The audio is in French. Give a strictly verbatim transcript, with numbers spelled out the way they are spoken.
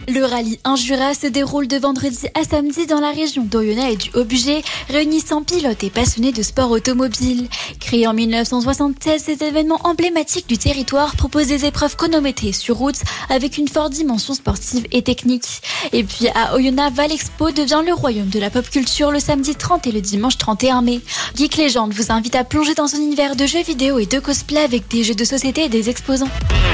Le rallye Injura se déroule de vendredi à samedi dans la région d'Oyonnax et du Haut-Bugey, réunissant pilotes et passionnés de sport automobile. Créé en mille neuf cent soixante-seize, cet événement emblématique du territoire propose des épreuves chronométrées sur route avec une forte dimension sportive et technique. Et puis à Oyonnax, Valexpo devient le royaume de la pop culture le samedi trente et le dimanche trente et un mai. Geek Legend vous invite à plonger dans un univers de jeux vidéo et de cosplay avec des jeux de société et des exposants.